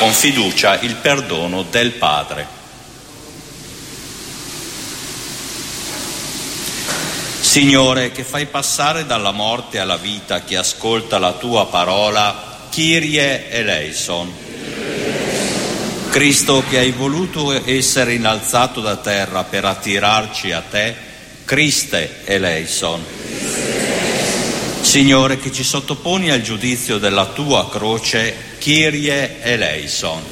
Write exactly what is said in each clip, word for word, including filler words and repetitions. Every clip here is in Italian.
con fiducia il perdono del Padre. Signore, che fai passare dalla morte alla vita chi ascolta la tua parola, Kyrie eleison. Cristo, che hai voluto essere innalzato da terra per attirarci a te, Christe eleison. Signore, che ci sottoponi al giudizio della tua croce, Kyrie eleison.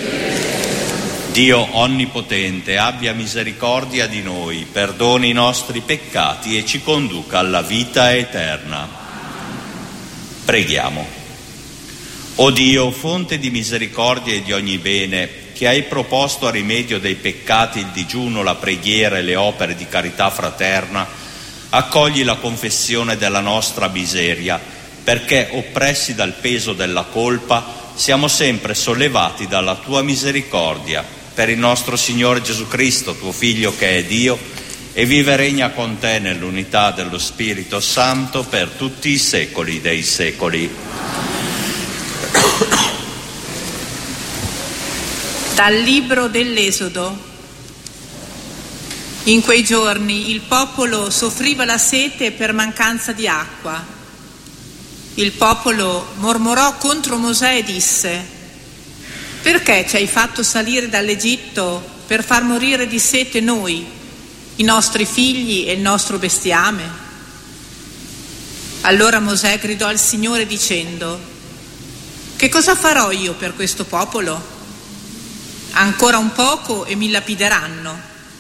Dio onnipotente, abbia misericordia di noi, perdoni i nostri peccati e ci conduca alla vita eterna. Preghiamo. O Dio, fonte di misericordia e di ogni bene, che hai proposto a rimedio dei peccati il digiuno, la preghiera e le opere di carità fraterna, accogli la confessione della nostra miseria, perché, oppressi dal peso della colpa, siamo sempre sollevati dalla tua misericordia. Per il nostro Signore Gesù Cristo, tuo Figlio che è Dio, e vive e regna con te nell'unità dello Spirito Santo per tutti i secoli dei secoli. Dal libro dell'Esodo. In quei giorni il popolo soffriva la sete per mancanza di acqua. Il popolo mormorò contro Mosè e disse: perché ci hai fatto salire dall'Egitto per far morire di sete noi, i nostri figli e il nostro bestiame? Allora Mosè gridò al Signore dicendo: che cosa farò io per questo popolo? Ancora un poco e mi lapideranno.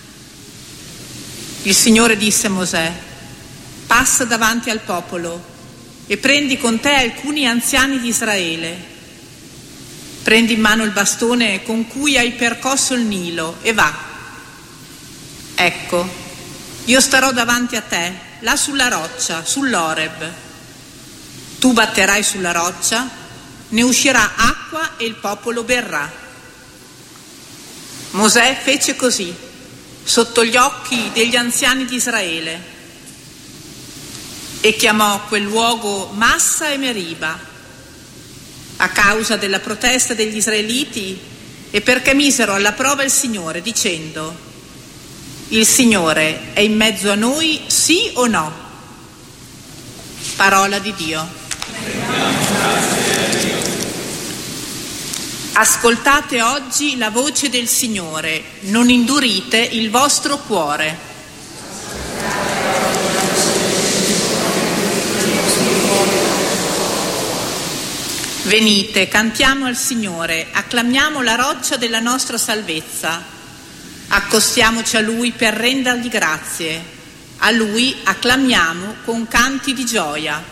Il Signore disse a Mosè: passa davanti al popolo e prendi con te alcuni anziani di Israele. Prendi in mano il bastone con cui hai percosso il Nilo e va. Ecco, io starò davanti a te, là sulla roccia, sull'Oreb. Tu batterai sulla roccia, ne uscirà acqua e il popolo berrà. Mosè fece così, sotto gli occhi degli anziani di Israele, e chiamò quel luogo Massa e Meriba, a causa della protesta degli israeliti e perché misero alla prova il Signore, dicendo: il Signore è in mezzo a noi, sì o no? Parola di Dio. Ascoltate oggi la voce del Signore, non indurite il vostro cuore. Venite, cantiamo al Signore, acclamiamo la roccia della nostra salvezza. Accostiamoci a Lui per rendergli grazie. A Lui acclamiamo con canti di gioia.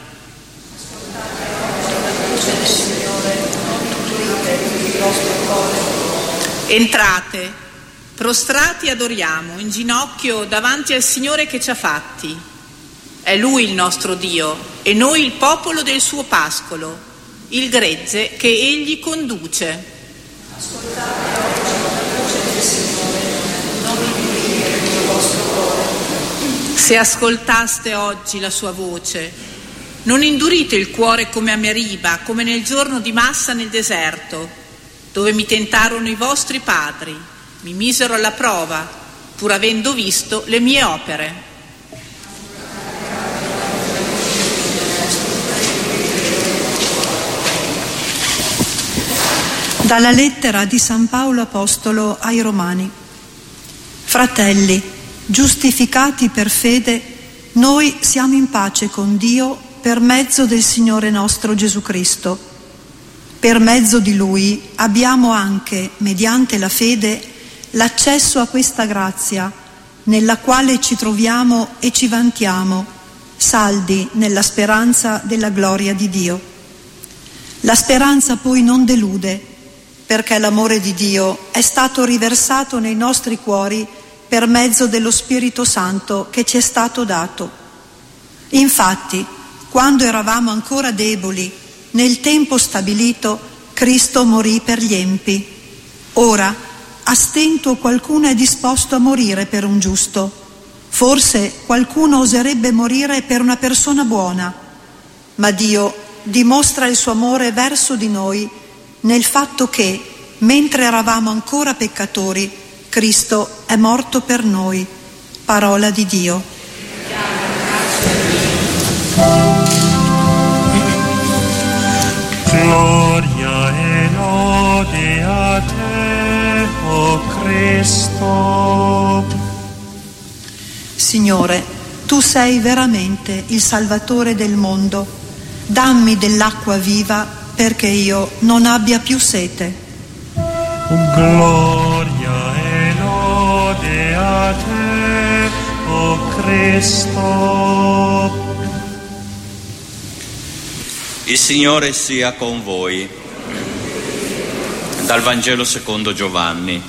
Entrate, prostrati adoriamo, in ginocchio davanti al Signore che ci ha fatti. È Lui il nostro Dio e noi il popolo del suo pascolo, il gregge che Egli conduce. Ascoltate oggi la voce del Signore, non indurite il vostro cuore. Se ascoltaste oggi la sua voce, non indurite il cuore come a Meriba, come nel giorno di Massa nel deserto, dove mi tentarono i vostri padri, mi misero alla prova, pur avendo visto le mie opere. Dalla lettera di San Paolo Apostolo ai Romani. Fratelli, giustificati per fede, noi siamo in pace con Dio per mezzo del Signore nostro Gesù Cristo. Per mezzo di Lui abbiamo anche, mediante la fede, l'accesso a questa grazia, nella quale ci troviamo e ci vantiamo, saldi nella speranza della gloria di Dio. La speranza poi non delude, perché l'amore di Dio è stato riversato nei nostri cuori per mezzo dello Spirito Santo che ci è stato dato. Infatti, quando eravamo ancora deboli, nel tempo stabilito, Cristo morì per gli empi. Ora, a stento qualcuno è disposto a morire per un giusto. Forse qualcuno oserebbe morire per una persona buona. Ma Dio dimostra il suo amore verso di noi nel fatto che, mentre eravamo ancora peccatori, Cristo è morto per noi. Parola di Dio. Gloria e lode a te, o Cristo. Signore, tu sei veramente il Salvatore del mondo. Dammi dell'acqua viva perché io non abbia più sete. Gloria e lode a te, o Cristo. Il Signore sia con voi. Dal Vangelo secondo Giovanni.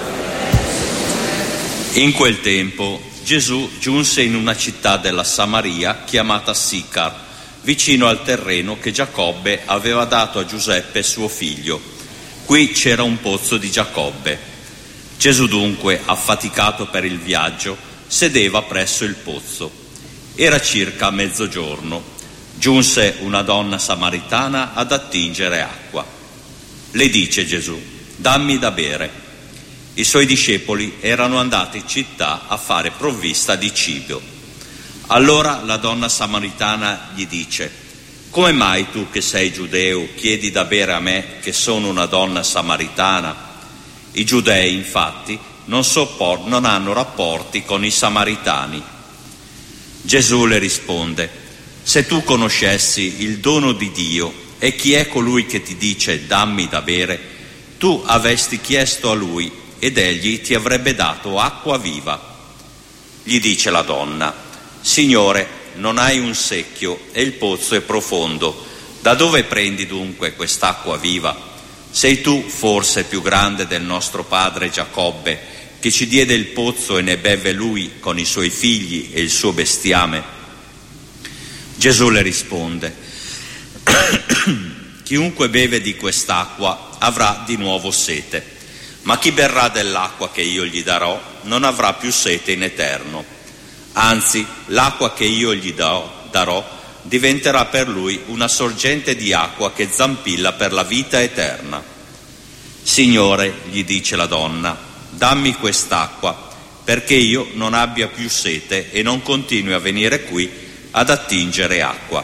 In quel tempo Gesù giunse in una città della Samaria chiamata Sicar, vicino al terreno che Giacobbe aveva dato a Giuseppe suo figlio. Qui c'era un pozzo di Giacobbe. Gesù dunque, affaticato per il viaggio, sedeva presso il pozzo. Era circa mezzogiorno. Giunse una donna samaritana ad attingere acqua. Le dice Gesù: dammi da bere. I suoi discepoli erano andati in città a fare provvista di cibo. Allora la donna samaritana gli dice: come mai tu che sei giudeo chiedi da bere a me che sono una donna samaritana? I giudei infatti non, sopport- non hanno rapporti con i samaritani. Gesù le risponde: se tu conoscessi il dono di Dio e chi è colui che ti dice dammi da bere, tu avresti chiesto a lui ed egli ti avrebbe dato acqua viva. Gli dice la donna: Signore, non hai un secchio e il pozzo è profondo. Da dove prendi dunque quest'acqua viva? Sei tu forse più grande del nostro padre Giacobbe, che ci diede il pozzo e ne beve lui con i suoi figli e il suo bestiame? Gesù le risponde: chiunque beve di quest'acqua avrà di nuovo sete, ma chi berrà dell'acqua che io gli darò non avrà più sete in eterno. Anzi, l'acqua che io gli darò, darò diventerà per lui una sorgente di acqua che zampilla per la vita eterna. Signore, gli dice la donna, dammi quest'acqua perché io non abbia più sete e non continui a venire qui ad attingere acqua.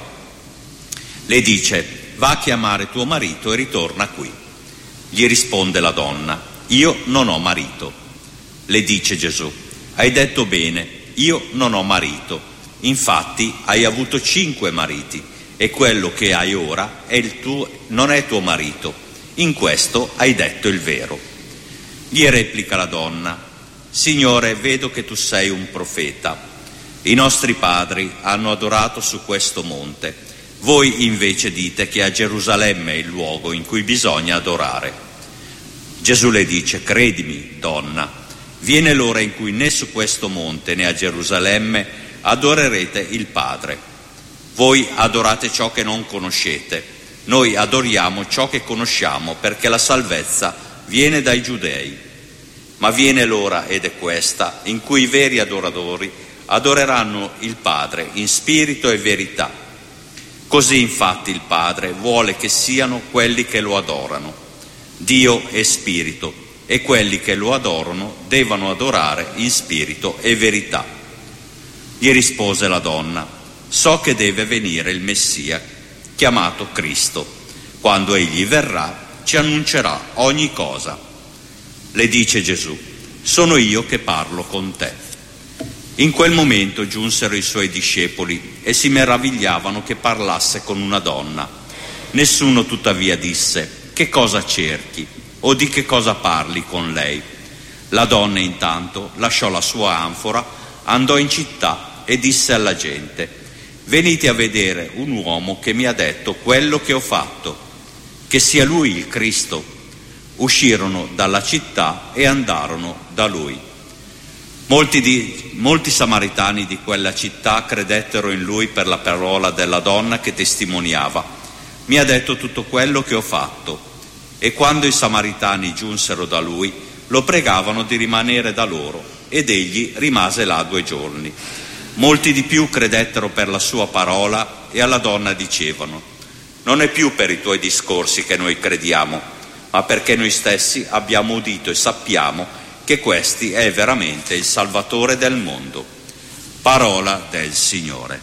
Le dice: va a chiamare tuo marito e ritorna qui. Gli risponde la donna: io non ho marito. Le dice Gesù: hai detto bene, io non ho marito. Infatti hai avuto cinque mariti e quello che hai ora è il tuo, non è tuo marito. In questo hai detto il vero. Gli replica la donna: Signore, vedo che tu sei un profeta. I nostri padri hanno adorato su questo monte. Voi invece dite che a Gerusalemme è il luogo in cui bisogna adorare. Gesù le dice: credimi, donna, viene l'ora in cui né su questo monte né a Gerusalemme adorerete il Padre. Voi adorate ciò che non conoscete, noi adoriamo ciò che conosciamo, perché la salvezza viene dai giudei. Ma viene l'ora, ed è questa, in cui i veri adoratori adoreranno il Padre in spirito e verità. Così infatti il Padre vuole che siano quelli che lo adorano. Dio è spirito e quelli che lo adorano devono adorare in spirito e verità. Gli rispose la donna: so che deve venire il Messia, chiamato Cristo. Quando egli verrà ci annuncerà ogni cosa. Le dice Gesù: sono io che parlo con te. In quel momento giunsero i suoi discepoli e si meravigliavano che parlasse con una donna. Nessuno tuttavia disse: che cosa cerchi o di che cosa parli con lei? La donna intanto lasciò la sua anfora, andò in città e disse alla gente: venite a vedere un uomo che mi ha detto quello che ho fatto, che sia lui il Cristo. Uscirono dalla città e andarono da lui. Molti, di, molti samaritani di quella città credettero in lui per la parola della donna che testimoniava: mi ha detto tutto quello che ho fatto. E quando i samaritani giunsero da lui, lo pregavano di rimanere da loro, ed egli rimase là due giorni. Molti di più credettero per la sua parola e alla donna dicevano: non è più per i tuoi discorsi che noi crediamo, ma perché noi stessi abbiamo udito e sappiamo che questi è veramente il Salvatore del mondo. Parola del Signore.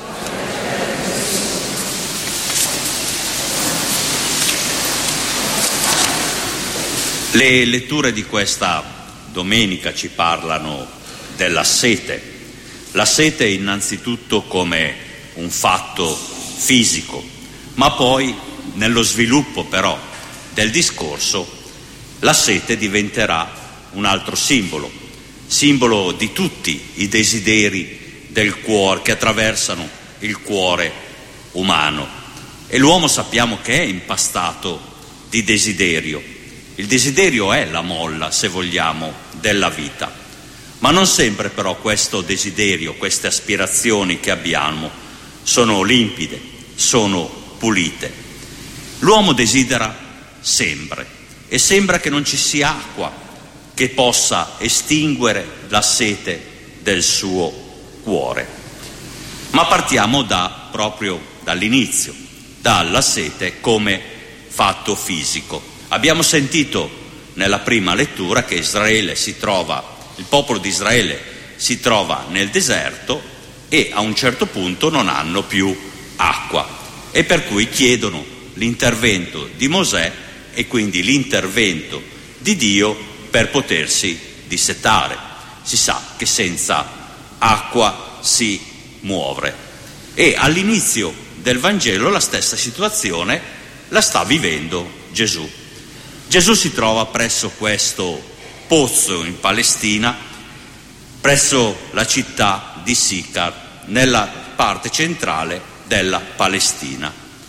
Le letture di questa domenica ci parlano della sete. La sete innanzitutto come un fatto fisico, ma poi nello sviluppo però del discorso la sete diventerà un altro simbolo, simbolo di tutti i desideri del cuore che attraversano il cuore umano. E l'uomo sappiamo che è impastato di desiderio. Il desiderio è la molla, se vogliamo, della vita. Ma non sempre però questo desiderio, queste aspirazioni che abbiamo sono limpide, sono pulite. L'uomo desidera sempre e sembra che non ci sia acqua che possa estinguere la sete del suo cuore. Ma partiamo da, proprio dall'inizio, dalla sete come fatto fisico. Abbiamo sentito nella prima lettura che Israele si trova, il popolo di Israele si trova nel deserto e a un certo punto non hanno più acqua e per cui chiedono l'intervento di Mosè e quindi l'intervento di Dio per potersi dissetare. Si sa che senza acqua si muore. E all'inizio del Vangelo la stessa situazione la sta vivendo Gesù. Gesù si trova presso questo pozzo in Palestina, presso la città di Sicar, nella parte centrale della Palestina.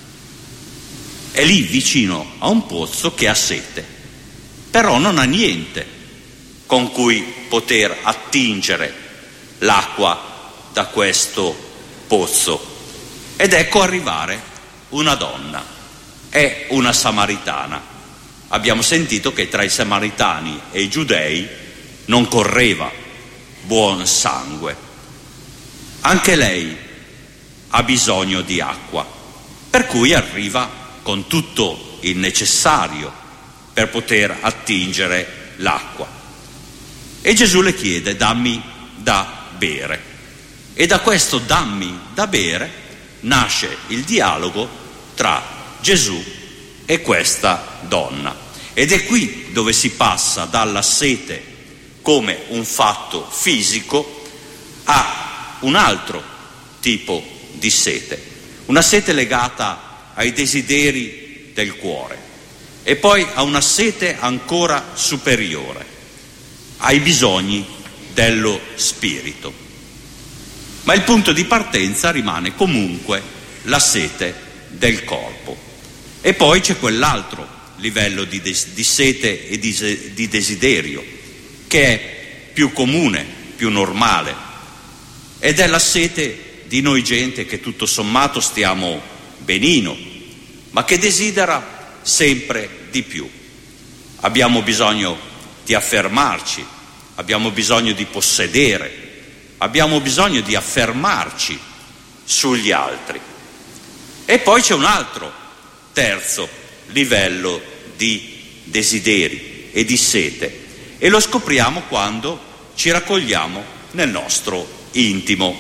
È lì vicino a un pozzo che ha sete, però non ha niente con cui poter attingere l'acqua da questo pozzo. Ed ecco arrivare una donna, è una samaritana. Abbiamo sentito che tra i samaritani e i giudei non correva buon sangue. Anche lei ha bisogno di acqua, per cui arriva con tutto il necessario per poter attingere l'acqua. E Gesù le chiede: dammi da bere. E da questo dammi da bere nasce il dialogo tra Gesù e questa donna. Ed è qui dove si passa dalla sete come un fatto fisico a un altro tipo di sete, una sete legata ai desideri del cuore e poi a una sete ancora superiore, ai bisogni dello spirito. Ma il punto di partenza rimane comunque la sete del corpo. E poi c'è quell'altro livello di, des- di sete e di, di desiderio, che è più comune, più normale, ed è la sete di noi gente che tutto sommato stiamo benino, ma che desidera sempre di più. Abbiamo bisogno di affermarci, abbiamo bisogno di possedere, abbiamo bisogno di affermarci sugli altri. E poi c'è un altro terzo livello di desideri e di sete, e lo scopriamo quando ci raccogliamo nel nostro intimo,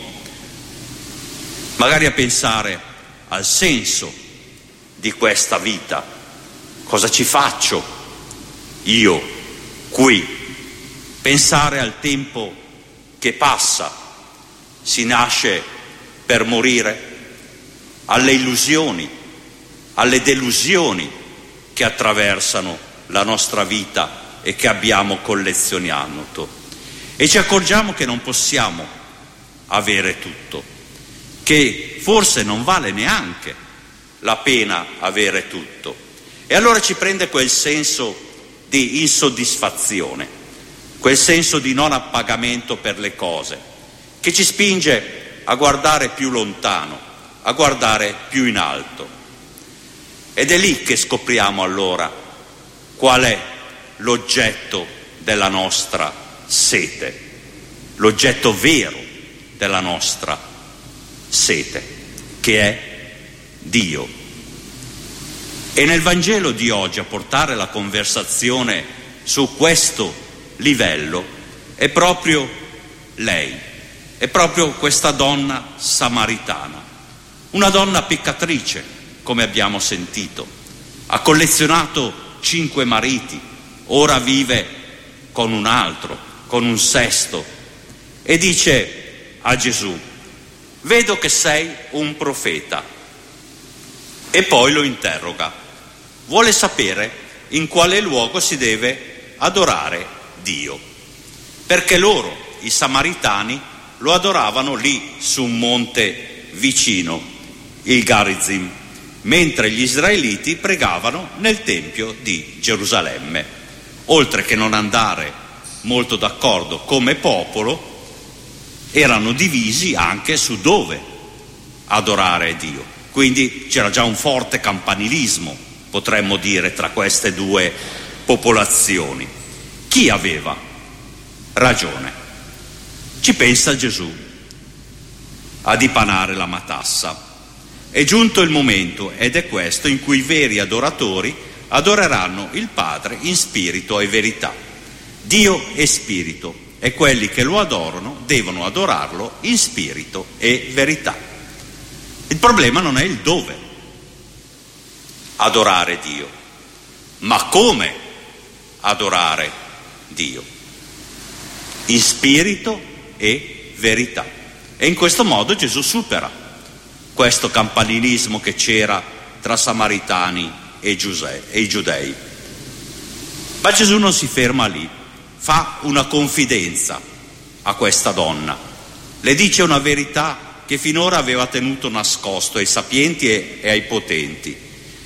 magari a pensare al senso di questa vita. Cosa ci faccio io qui? Pensare al tempo che passa, si nasce per morire, alle illusioni, alle delusioni che attraversano la nostra vita e che abbiamo collezionato. E ci accorgiamo che non possiamo avere tutto, che forse non vale neanche la pena avere tutto. E allora ci prende quel senso di insoddisfazione, quel senso di non appagamento per le cose, che ci spinge a guardare più lontano, a guardare più in alto. Ed è lì che scopriamo allora qual è l'oggetto della nostra sete, l'oggetto vero della nostra sete, che è Dio. E nel Vangelo di oggi a portare la conversazione su questo livello è proprio lei, è proprio questa donna samaritana, una donna peccatrice, come abbiamo sentito, ha collezionato cinque mariti, ora vive con un altro, con un sesto, e dice a Gesù: vedo che sei un profeta. E poi lo interroga, vuole sapere in quale luogo si deve adorare Dio, perché loro, i samaritani, lo adoravano lì su un monte vicino, il Garizim, mentre gli israeliti pregavano nel Tempio di Gerusalemme. Oltre che non andare molto d'accordo come popolo, erano divisi anche su dove adorare Dio. Quindi c'era già un forte campanilismo, potremmo dire, tra queste due popolazioni. Chi aveva ragione? Ci pensa Gesù a dipanare la matassa. È giunto il momento, ed è questo, in cui i veri adoratori adoreranno il Padre in spirito e verità. Dio è spirito e quelli che lo adorano devono adorarlo in spirito e verità. Il problema non è il dove adorare Dio, ma come adorare Dio, in spirito e verità. E in questo modo Gesù supera questo campanilismo che c'era tra samaritani e i giudei. Ma Gesù non si ferma lì, fa una confidenza a questa donna, le dice una verità che finora aveva tenuto nascosto ai sapienti e ai potenti,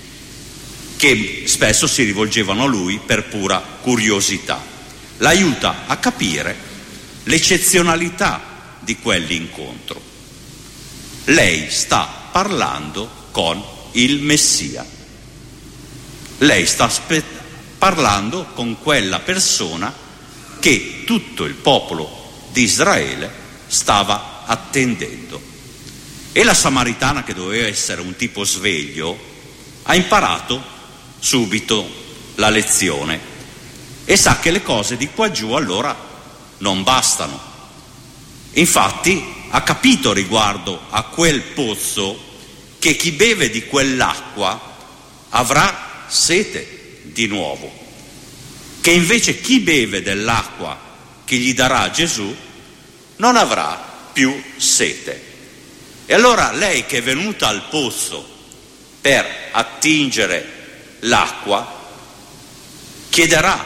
che spesso si rivolgevano a lui per pura curiosità. L'aiuta a capire l'eccezionalità di quell'incontro. Lei sta parlando con il Messia. Lei sta aspe- parlando con quella persona che tutto il popolo di Israele stava attendendo. E la samaritana, che doveva essere un tipo sveglio, ha imparato subito la lezione e sa che le cose di qua giù allora non bastano. Infatti ha capito riguardo a quel pozzo che chi beve di quell'acqua avrà sete di nuovo, che invece chi beve dell'acqua che gli darà Gesù non avrà più sete. E allora lei, che è venuta al pozzo per attingere l'acqua, chiederà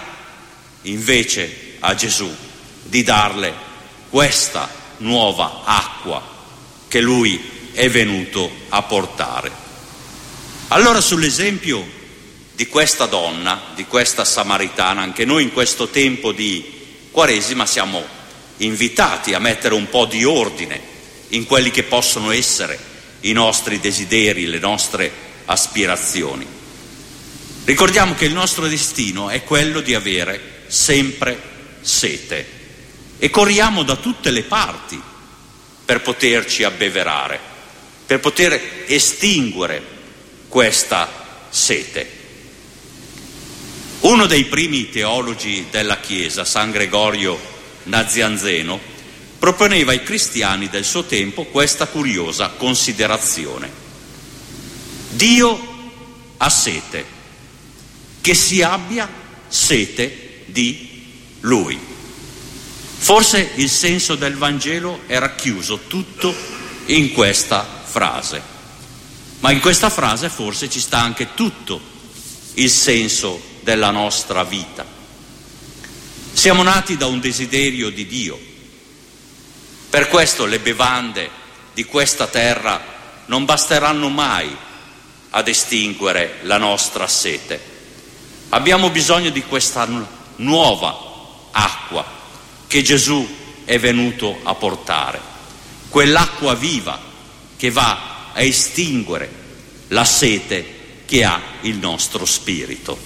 invece a Gesù di darle questa nuova acqua che lui è venuto a portare. Allora, sull'esempio di questa donna, di questa samaritana, anche noi in questo tempo di Quaresima siamo invitati a mettere un po' di ordine in quelli che possono essere i nostri desideri, le nostre aspirazioni. Ricordiamo che il nostro destino è quello di avere sempre sete e corriamo da tutte le parti per poterci abbeverare, per poter estinguere questa sete. Uno dei primi teologi della Chiesa, San Gregorio Nazianzeno, proponeva ai cristiani del suo tempo questa curiosa considerazione: Dio ha sete, che si abbia sete di Lui. Forse il senso del Vangelo è racchiuso tutto in questa frase, ma in questa frase forse ci sta anche tutto il senso della nostra vita. Siamo nati da un desiderio di Dio. Per questo le bevande di questa terra non basteranno mai ad estinguere la nostra sete. Abbiamo bisogno di questa nuova acqua che Gesù è venuto a portare, quell'acqua viva che va a estinguere la sete che ha il nostro spirito.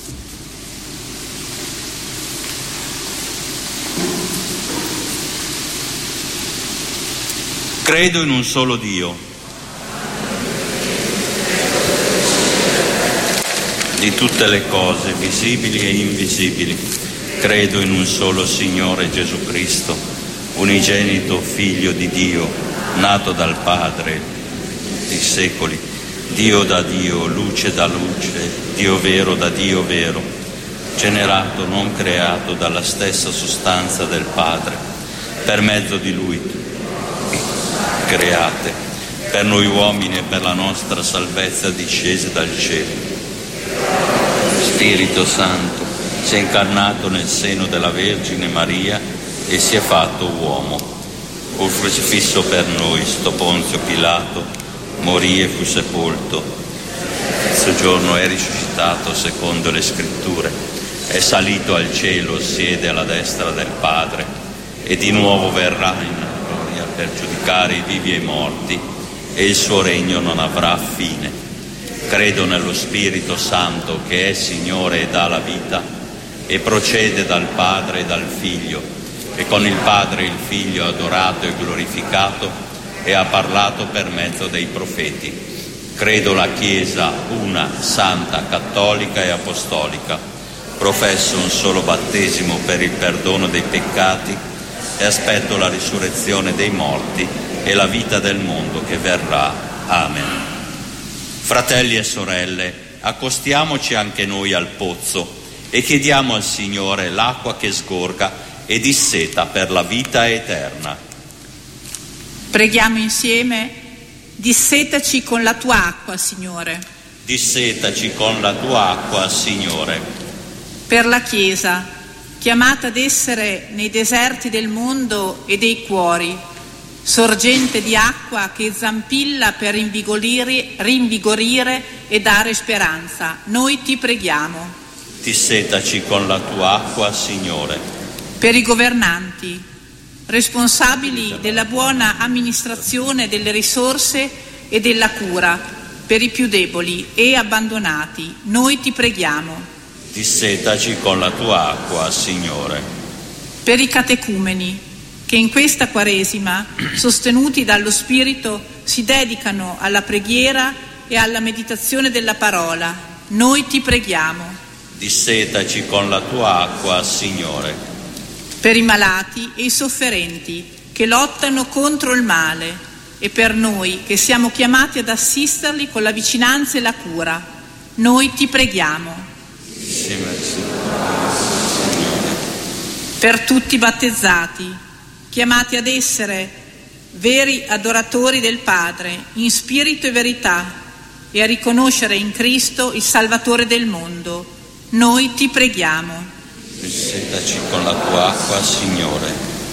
Credo in un solo Dio, di tutte le cose, visibili e invisibili. Credo in un solo Signore Gesù Cristo, unigenito Figlio di Dio, nato dal Padre dei secoli, Dio da Dio, luce da luce, Dio vero da Dio vero, generato, non creato, dalla stessa sostanza del Padre, per mezzo di Lui create, per noi uomini e per la nostra salvezza discese dal cielo. Spirito Santo si è incarnato nel seno della Vergine Maria e si è fatto uomo. Fu crocifisso per noi, sto Ponzio Pilato, morì e fu sepolto. Il terzo giorno è risuscitato secondo le Scritture, è salito al cielo, siede alla destra del Padre e di nuovo verrà in gloria per giudicare i vivi e i morti, e il suo regno non avrà fine. Credo nello Spirito Santo che è Signore e dà la vita e procede dal Padre e dal Figlio, e con il Padre e il Figlio ha adorato e glorificato e ha parlato per mezzo dei profeti. Credo la Chiesa una, santa, cattolica e apostolica. Professo un solo battesimo per il perdono dei peccati e aspetto la risurrezione dei morti e la vita del mondo che verrà. Amen. Fratelli e sorelle, accostiamoci anche noi al pozzo e chiediamo al Signore l'acqua che sgorga e disseta per la vita eterna. Preghiamo insieme: dissetaci con la tua acqua, Signore. Dissetaci con la tua acqua, Signore. Per la Chiesa, chiamata ad essere nei deserti del mondo e dei cuori, sorgente di acqua che zampilla per rinvigorire, rinvigorire e dare speranza, noi ti preghiamo. Dissetaci con la tua acqua, Signore. Per i governanti, responsabili della buona amministrazione delle risorse e della cura per i più deboli e abbandonati, noi ti preghiamo. Dissetaci con la tua acqua, Signore. Per i catecumeni, che in questa Quaresima, sostenuti dallo Spirito, si dedicano alla preghiera e alla meditazione della parola, noi ti preghiamo. Dissetaci con la tua acqua, Signore. Per i malati e i sofferenti che lottano contro il male e per noi che siamo chiamati ad assisterli con la vicinanza e la cura, noi ti preghiamo. Per tutti i battezzati, chiamati ad essere veri adoratori del Padre in spirito e verità e a riconoscere in Cristo il Salvatore del mondo, noi ti preghiamo. Dissetaci con la tua acqua, Signore.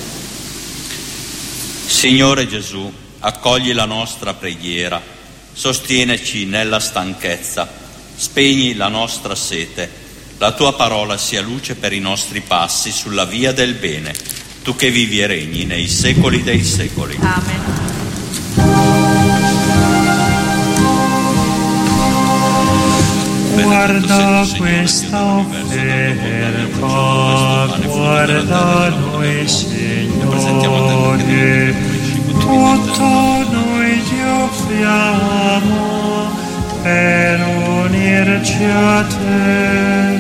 Signore Gesù, accogli la nostra preghiera, sostieneci nella stanchezza, spegni la nostra sete. La tua parola sia luce per i nostri passi sulla via del bene, tu che vivi e regni nei secoli dei secoli. Amen. Guarda questa offerta, guarda noi, Signore, tutto noi ti offriamo per unirci a te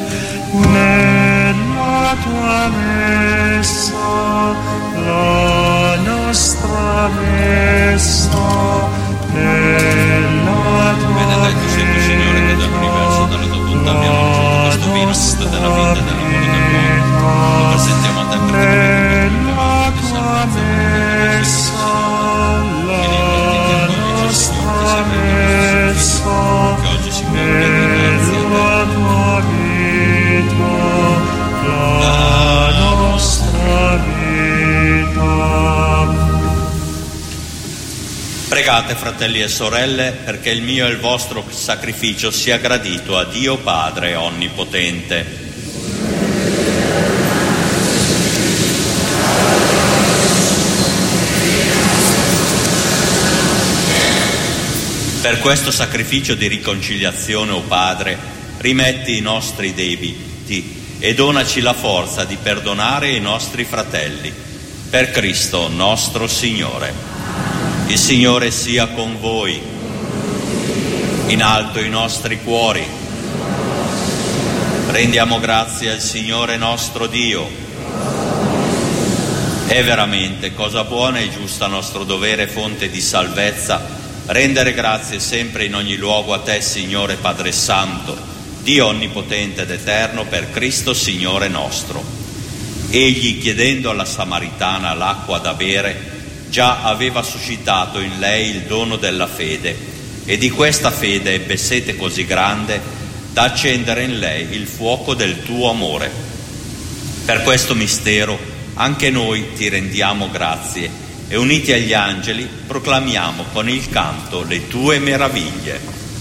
nella tua messa, la nostra messa, nella tua benedetto sia tu, Signore, che dall'universo, dalla tua bontà abbiamo raggiunto questo vino, frutto della vita e dell'amore del mondo. Lo presentiamo a te per nella tua messa, la nostra messa, nella tua vita, la nostra vita. Pregate, fratelli e sorelle, perché il mio e il vostro sacrificio sia gradito a Dio Padre Onnipotente. Per questo sacrificio di riconciliazione, o Padre, rimetti i nostri debiti e donaci la forza di perdonare i nostri fratelli. Per Cristo nostro Signore. Il Signore sia con voi. In alto i nostri cuori. Rendiamo grazie al Signore nostro Dio. È veramente cosa buona e giusta, nostro dovere e fonte di salvezza, rendere grazie sempre in ogni luogo a Te, Signore Padre Santo, Dio onnipotente ed eterno, per Cristo Signore nostro. Egli, chiedendo alla Samaritana l'acqua da bere, già aveva suscitato in lei il dono della fede, e di questa fede ebbe sete così grande da accendere in lei il fuoco del tuo amore. Per questo mistero anche noi ti rendiamo grazie e, uniti agli angeli, proclamiamo con il canto le tue meraviglie.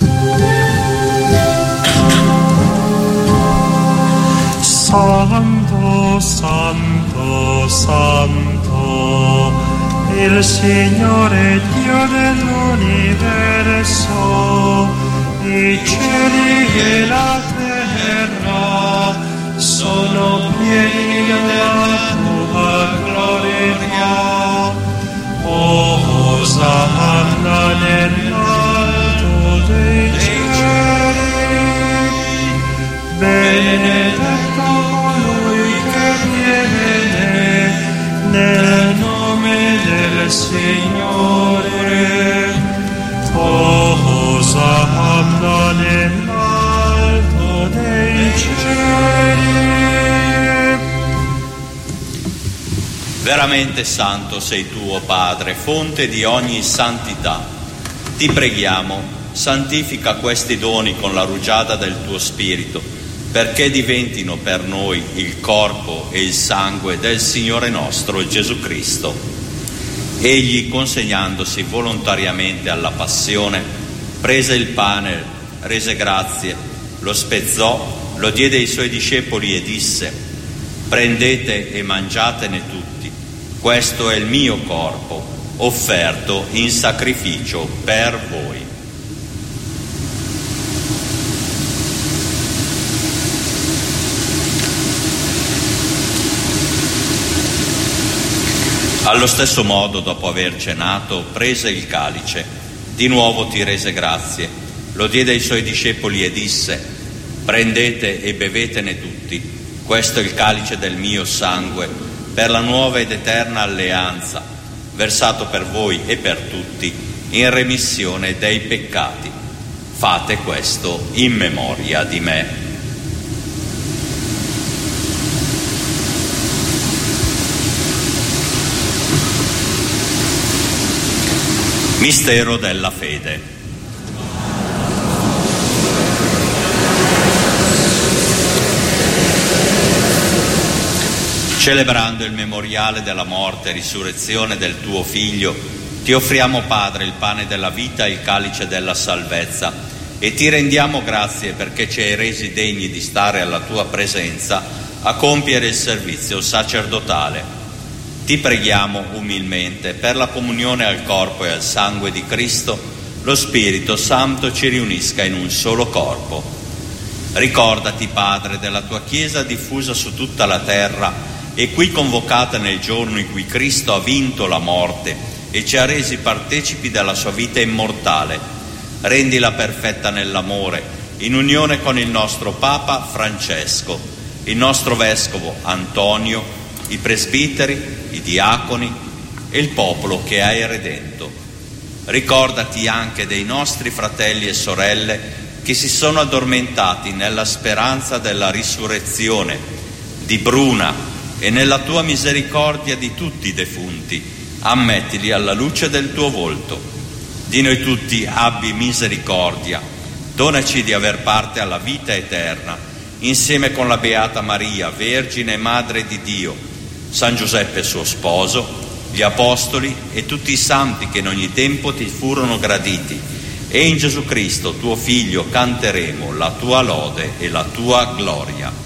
Santo, Santo, Santo, il Signore Dio dell'universo, i cieli e la terra sono pieni della tua gloria. Osanna nell'alto dei cieli, benedetto colui che viene nel nome del Signore. Osanna nell'alto dei cieli. Veramente santo sei tu, o Padre, fonte di ogni santità. Ti preghiamo, santifica questi doni con la rugiada del tuo Spirito, perché diventino per noi il corpo e il sangue del Signore nostro Gesù Cristo. Egli, consegnandosi volontariamente alla passione, prese il pane, rese grazie, lo spezzò, lo diede ai suoi discepoli e disse: prendete e mangiatene tutti, questo è il mio corpo, offerto in sacrificio per voi. Allo stesso modo, dopo aver cenato, prese il calice, di nuovo ti rese grazie, lo diede ai suoi discepoli e disse: prendete e bevetene tutti, questo è il calice del mio sangue, per la nuova ed eterna alleanza, versato per voi e per tutti in remissione dei peccati. Fate questo in memoria di me. Mistero della fede. Celebrando il memoriale della morte e risurrezione del tuo Figlio, ti offriamo, Padre, il pane della vita e il calice della salvezza, e ti rendiamo grazie perché ci hai resi degni di stare alla tua presenza a compiere il servizio sacerdotale. Ti preghiamo umilmente, per la comunione al corpo e al sangue di Cristo, lo Spirito Santo ci riunisca in un solo corpo. Ricordati, Padre, della tua Chiesa diffusa su tutta la terra e qui convocata nel giorno in cui Cristo ha vinto la morte e ci ha resi partecipi della sua vita immortale. Rendila perfetta nell'amore, in unione con il nostro Papa Francesco, il nostro Vescovo Antonio, i presbiteri, i diaconi e il popolo che hai redento. Ricordati anche dei nostri fratelli e sorelle che si sono addormentati nella speranza della risurrezione, di Bruna, e nella tua misericordia di tutti i defunti, ammettili alla luce del tuo volto. Di noi tutti abbi misericordia, donaci di aver parte alla vita eterna, insieme con la Beata Maria, Vergine e Madre di Dio, San Giuseppe suo sposo, gli Apostoli e tutti i santi che in ogni tempo ti furono graditi, e in Gesù Cristo, tuo Figlio, canteremo la tua lode e la tua gloria.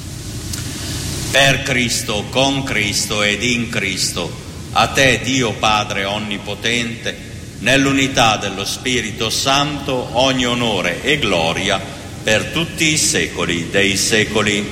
Per Cristo, con Cristo ed in Cristo, a te, Dio Padre Onnipotente, nell'unità dello Spirito Santo, ogni onore e gloria per tutti i secoli dei secoli.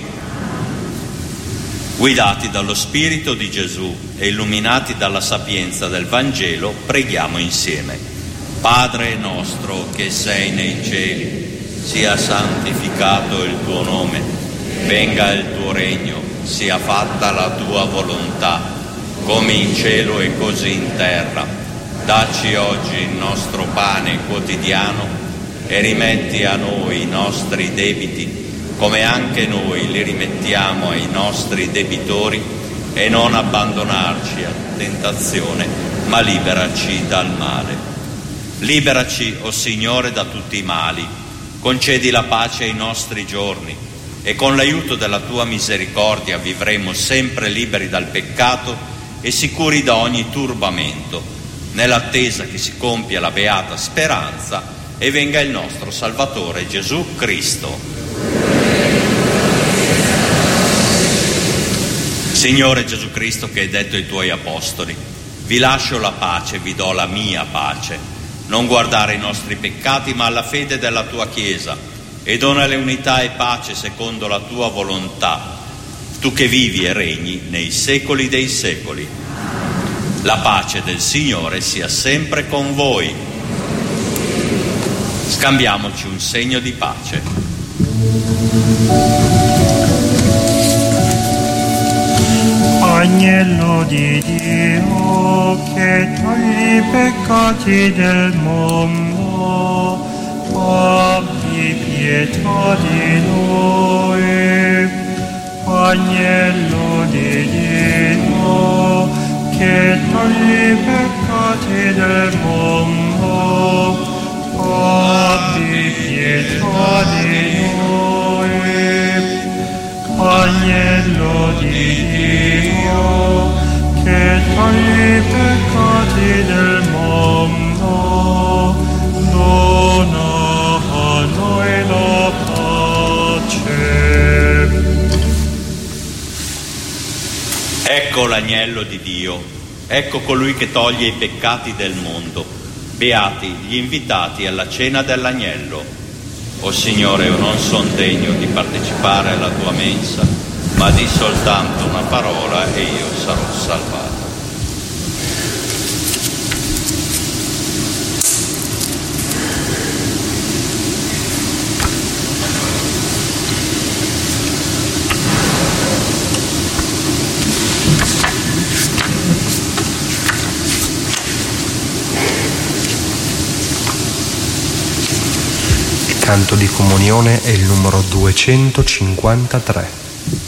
Guidati dallo Spirito di Gesù e illuminati dalla sapienza del Vangelo, preghiamo insieme. Padre nostro che sei nei cieli, sia santificato il tuo nome. Venga il tuo regno, sia fatta la tua volontà, come in cielo e così in terra. Dacci oggi il nostro pane quotidiano e rimetti a noi i nostri debiti, come anche noi li rimettiamo ai nostri debitori, e non abbandonarci a tentazione, ma liberaci dal male. Liberaci, o Signore, da tutti i mali, concedi la pace ai nostri giorni, e con l'aiuto della tua misericordia vivremo sempre liberi dal peccato e sicuri da ogni turbamento, nell'attesa che si compia la beata speranza e venga il nostro Salvatore Gesù Cristo. Signore Gesù Cristo, che hai detto ai tuoi apostoli: vi lascio la pace, vi do la mia pace. Non guardare i nostri peccati, ma alla fede della tua Chiesa, e donale unità e pace secondo la tua volontà, tu che vivi e regni nei secoli dei secoli. La pace del Signore sia sempre con voi. Scambiamoci un segno di pace. Agnello di Dio, che togli i peccati del mondo, abbi pietà di noi. Agnello di Dio, che togli i peccati del mondo, abbi pietà di noi. Agnello di Dio, che togli i peccati del mondo, dona a noi la pace. Ecco l'agnello di Dio, ecco colui che toglie i peccati del mondo. Beati gli invitati alla cena dell'agnello. O Signore, io non son degno di partecipare alla tua mensa, ma di soltanto una parola e io sarò salvato. Il canto di comunione è il numero duecentocinquantatré.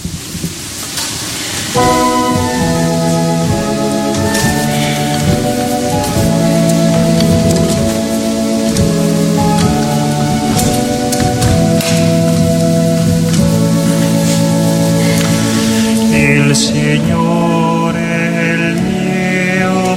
Il Signore è il mio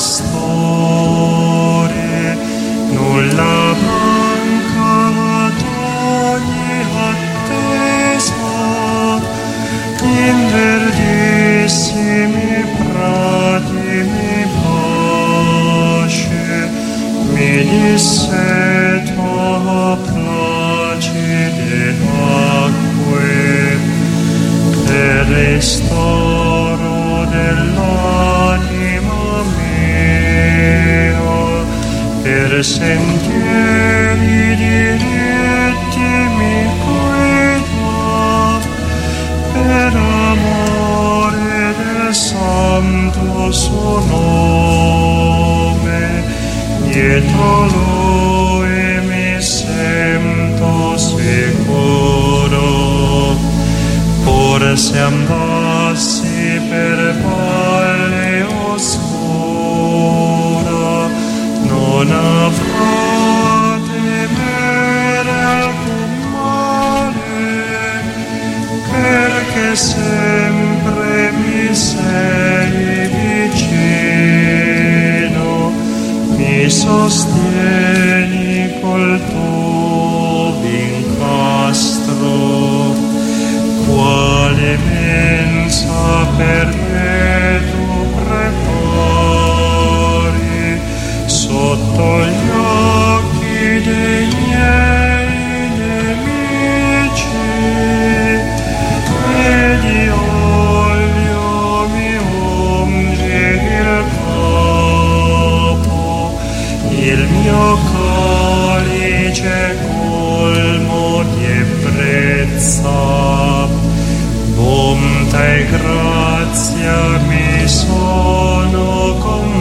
pastore, nulla manca ad ogni attesa. In verdissimi prati mi pasce, mi disseto a placide acque. Per ristoro dell'anima mia, per sentieri diretti mi guida, per amore del santo suo nome, dietro lui mi sento sicuro. Pur se andassi per valle oscura, non avrò temere alcun male, perché sempre mi sei vicino, mi sostieni col tuo vincastro. Quale mensa per me tu prepari sotto gli occhi dei miei nemici, e di olio mi ungi il capo, il mio calice colmo di ebbrezza. dai grazia mi sono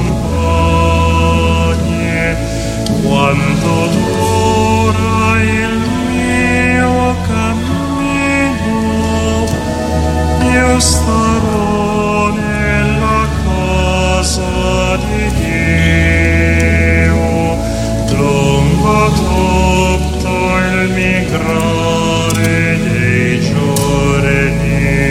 compagne, quando dura il mio cammino, io starò nella casa di Dio, lungo tutto il migrare dei giorni.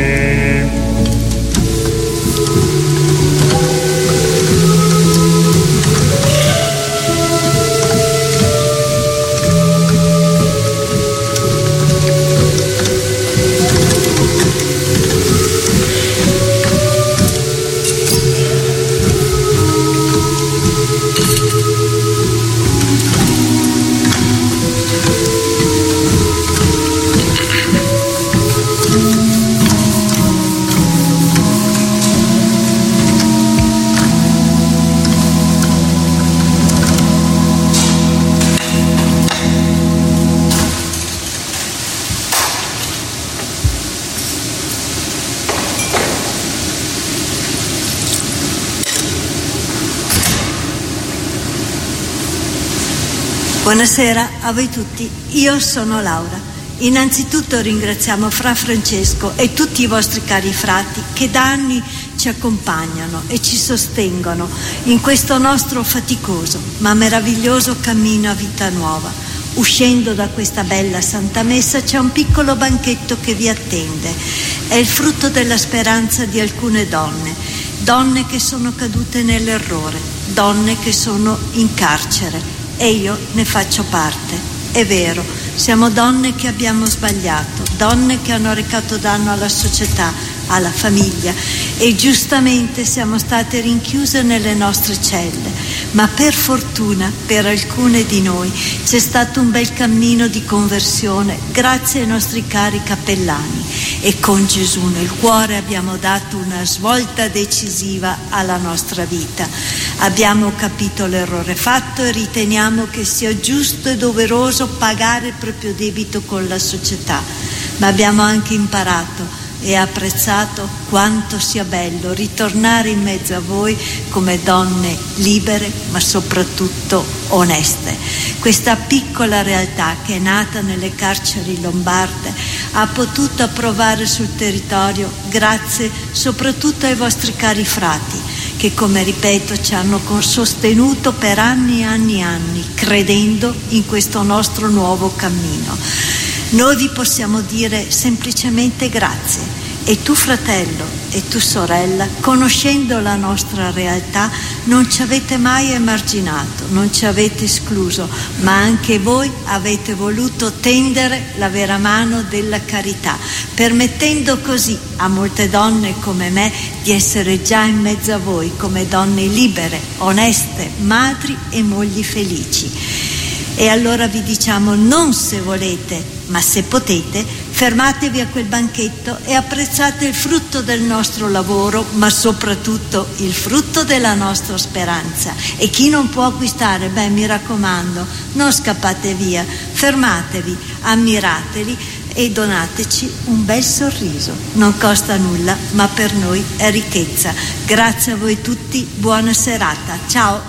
Buonasera a voi tutti, io sono Laura. Innanzitutto ringraziamo Fra Francesco e tutti i vostri cari frati che da anni ci accompagnano e ci sostengono in questo nostro faticoso ma meraviglioso cammino a vita nuova. Uscendo da questa bella Santa Messa c'è un piccolo banchetto che vi attende. È il frutto della speranza di alcune donne, donne che sono cadute nell'errore, donne che sono in carcere. E io ne faccio parte. È vero, siamo donne che abbiamo sbagliato, donne che hanno recato danno alla società, alla famiglia, e giustamente siamo state rinchiuse nelle nostre celle, ma per fortuna per alcune di noi c'è stato un bel cammino di conversione grazie ai nostri cari cappellani, e con Gesù nel cuore abbiamo dato una svolta decisiva alla nostra vita. Abbiamo capito l'errore fatto e riteniamo che sia giusto e doveroso pagare il proprio debito con la società, ma abbiamo anche imparato e apprezzato quanto sia bello ritornare in mezzo a voi come donne libere ma soprattutto oneste. Questa piccola realtà che è nata nelle carceri lombarde ha potuto approvare sul territorio grazie soprattutto ai vostri cari frati che, come ripeto, ci hanno sostenuto per anni e anni e anni credendo in questo nostro nuovo cammino. Noi vi possiamo dire semplicemente grazie, e tu fratello e tu sorella, conoscendo la nostra realtà, non ci avete mai emarginato, non ci avete escluso, ma anche voi avete voluto tendere la vera mano della carità, permettendo così a molte donne come me di essere già in mezzo a voi come donne libere, oneste, madri e mogli felici. E allora vi diciamo, non se volete, ma se potete, fermatevi a quel banchetto e apprezzate il frutto del nostro lavoro, ma soprattutto il frutto della nostra speranza. E chi non può acquistare, beh, mi raccomando, non scappate via, fermatevi, ammirateli e donateci un bel sorriso. Non costa nulla, ma per noi è ricchezza. Grazie a voi tutti, buona serata, ciao.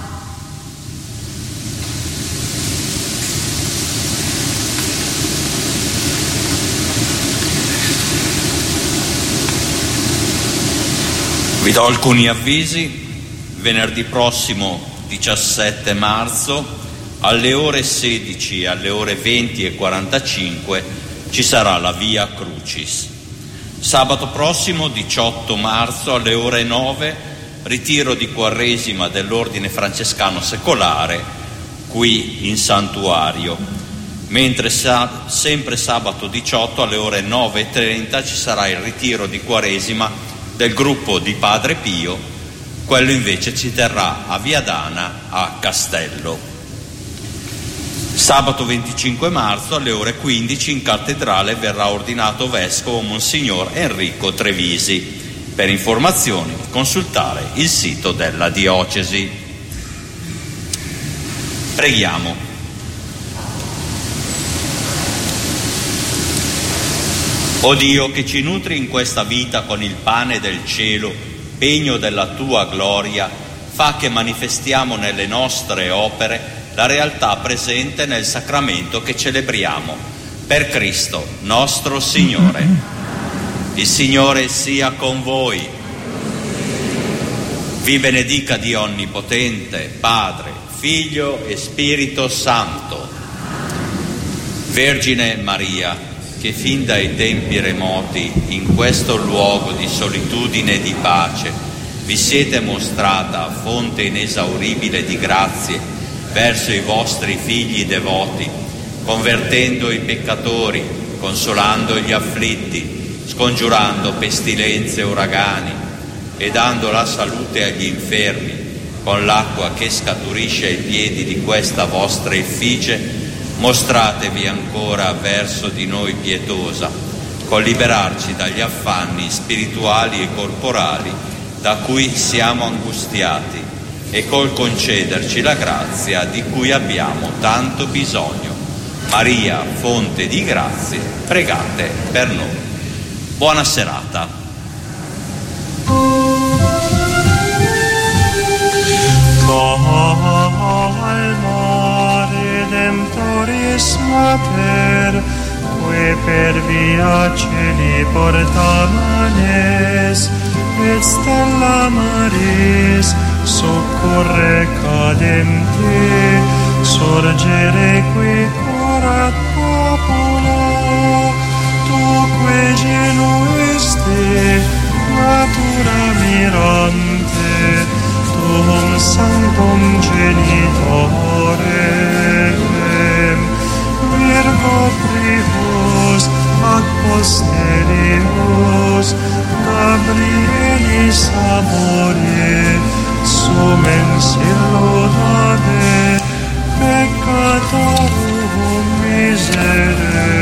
Vi do alcuni avvisi. Venerdì prossimo diciassette marzo alle ore sedici e alle ore venti e quarantacinque ci sarà la Via Crucis. Sabato prossimo diciotto marzo alle ore nove ritiro di Quaresima dell'Ordine Francescano Secolare qui in Santuario, mentre sa- sempre sabato diciotto alle ore nove e trenta ci sarà il ritiro di Quaresima del gruppo di Padre Pio. Quello invece ci terrà a Via Dana a Castello. Sabato venticinque marzo alle ore quindici in cattedrale verrà ordinato vescovo Monsignor Enrico Trevisi. Per informazioni consultare il sito della diocesi. Preghiamo. O Dio, che ci nutri in questa vita con il pane del cielo, pegno della tua gloria, fa che manifestiamo nelle nostre opere la realtà presente nel sacramento che celebriamo. Per Cristo nostro Signore. Il Signore sia con voi. Vi benedica Dio Onnipotente, Padre, Figlio e Spirito Santo. Vergine Maria, che fin dai tempi remoti in questo luogo di solitudine e di pace vi siete mostrata fonte inesauribile di grazie verso i vostri figli devoti, convertendo i peccatori, consolando gli afflitti, scongiurando pestilenze e uragani e dando la salute agli infermi, con l'acqua che scaturisce ai piedi di questa vostra effigie, mostratevi ancora verso di noi pietosa, col liberarci dagli affanni spirituali e corporali da cui siamo angustiati e col concederci la grazia di cui abbiamo tanto bisogno. Maria, fonte di grazie, pregate per noi. Buona serata. Alma Redemptoris Mater, que per via celi portamanes, et stella Maris succurre cadente, sorgere qui corat popula, tu que genuiste natura mirante, tuum sanctum genitorem, Virgo privus ac posterius, Gabrielis amore, sumens illudade, peccatorum miserere.